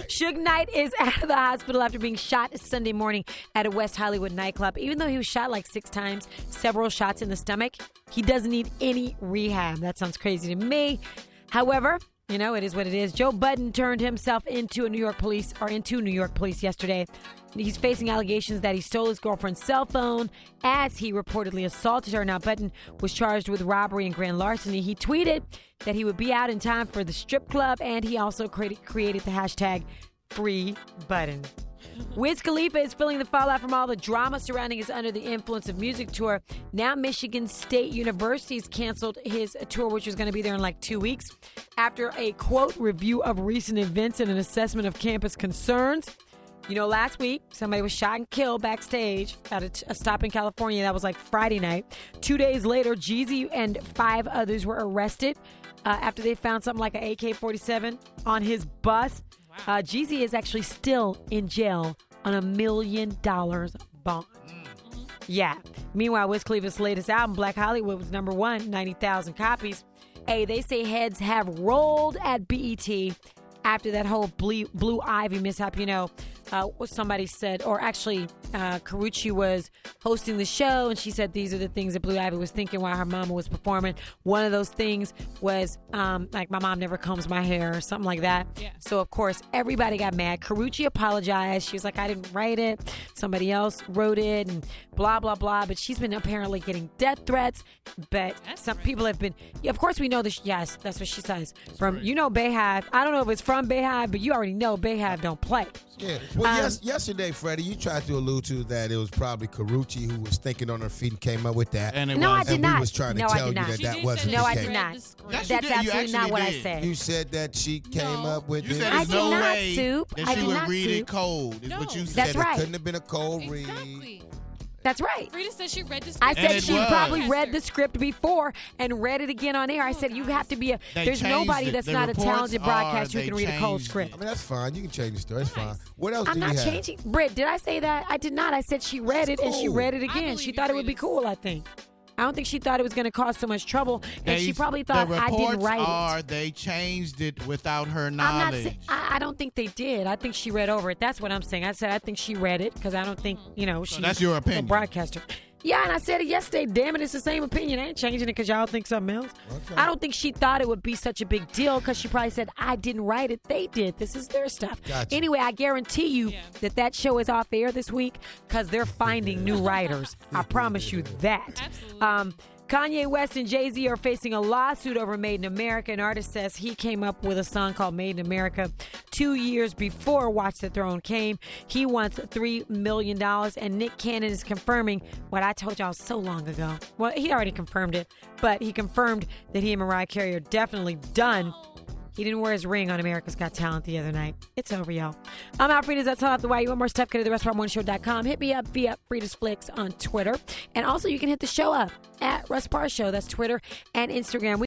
Suge Knight is out of the hospital after being shot Sunday morning at a West Hollywood nightclub. Even though he was shot like 6 times, several shots in the stomach, he doesn't need any rehab. That sounds crazy to me. However, you know, it is what it is. Joe Budden turned himself into New York police yesterday. He's facing allegations that he stole his girlfriend's cell phone as he reportedly assaulted her. Now, Budden was charged with robbery and grand larceny. He tweeted that he would be out in time for the strip club, and he also created the hashtag #FreeBudden. Wiz Khalifa is feeling the fallout from all the drama surrounding his Under the Influence of Music tour. Now Michigan State University's canceled his tour, which was going to be there in like 2 weeks, after a, quote, review of recent events and an assessment of campus concerns. You know, last week, somebody was shot and killed backstage at a stop in California. That was like Friday night. 2 days later, Jeezy and 5 others were arrested after they found something like an AK-47 on his bus. Wow. Jeezy is actually still in jail on $1 million bond. Yeah. Meanwhile, Wiz Khalifa's latest album, Black Hollywood, was number 1, 90,000 copies. Hey, they say heads have rolled at BET after that whole Blue Ivy mishap. You know, what somebody said, or actually Karrueche was hosting the show, and she said these are the things that Blue Ivy was thinking while her mama was performing. One of those things was like, my mom never combs my hair or something like that. Yeah. So, of course, everybody got mad. Karrueche apologized. She was like, I didn't write it. Somebody else wrote it and blah, blah, blah. But she's been apparently getting death threats. But some people have been, of course, we know this. Yes, that's what she says. From, you know, Bayhive. I don't know if it's from Bayhive, but you already know Bayhive don't play. Yeah. Well, yesterday, Freddie, you tried to allude to that it was probably Karrueche who was thinking on her feet and came up with that. And I did not. We was trying to tell you that wasn't the case. No, I did not. Yes, That's absolutely not what I said. You said that she came up with you it. said I there's did no not, way Soup. that I she did would not, read Soup. it cold. Is what you said. That's right. It couldn't have been a cold read. Exactly. That's right. Frida said she read the script. I said And she it was. probably read the script before and read it again on air. I said you have to be there's nobody that's not a talented broadcaster who can read a cold script. I mean, that's fine. You can change the story. It's fine. What else I'm do you not have? changing. Britt, did I say that? I did not. I said she read it and she read it again. She thought it would be cool, I think. I don't think she thought it was going to cause so much trouble, and she probably thought I didn't write it. They changed it without her I'm knowledge. not. I don't think they did. I think she read over it. That's what I'm saying. I said I think she read it because I don't think she's that's your opinion. a broadcaster. Yeah, and I said it yesterday. Damn it, it's the same opinion. I ain't changing it because y'all think something else. Okay. I don't think she thought it would be such a big deal because she probably said, I didn't write it. They did. This is their stuff. Gotcha. Anyway, I guarantee you that show is off air this week because they're finding new writers. I promise you that. Absolutely. Kanye West and Jay-Z are facing a lawsuit over Made in America. An artist says he came up with a song called Made in America 2 years before Watch the Throne came. He wants $3 million, and Nick Cannon is confirming what I told y'all so long ago. Well, he already confirmed it, but he confirmed that he and Mariah Carey are definitely done. He didn't wear his ring on America's Got Talent the other night. It's over, y'all. I'm out, Frida's. That's all off the wire. You want more stuff? Go to therustparr1show.com. Hit me up via Frida's Flicks on Twitter. And also, you can hit the show up at Russ Parr Show. That's Twitter and Instagram.